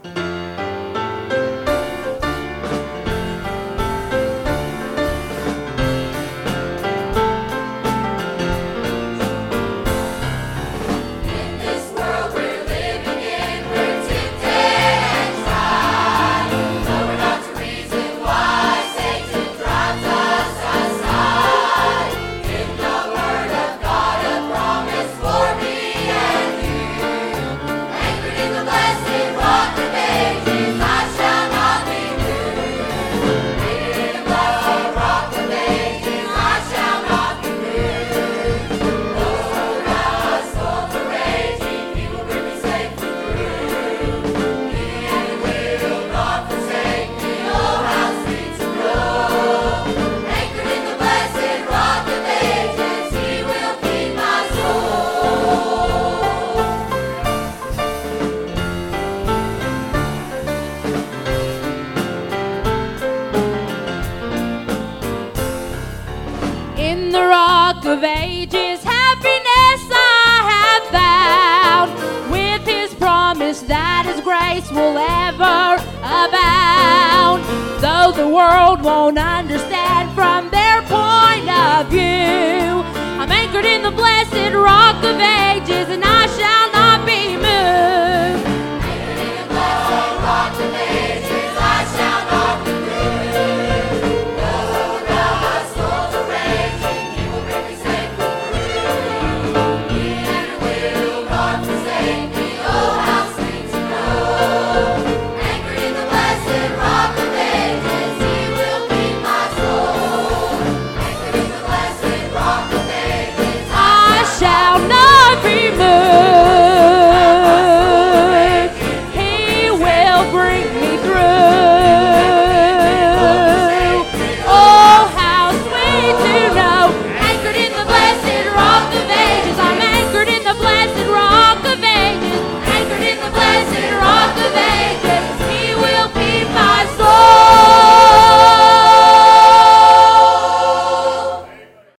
In the Rock of Ages, happiness I have found, with His promise that His grace will ever abound. Though the world won't understand from their point of view, I'm anchored in the blessed Rock of Ages, and I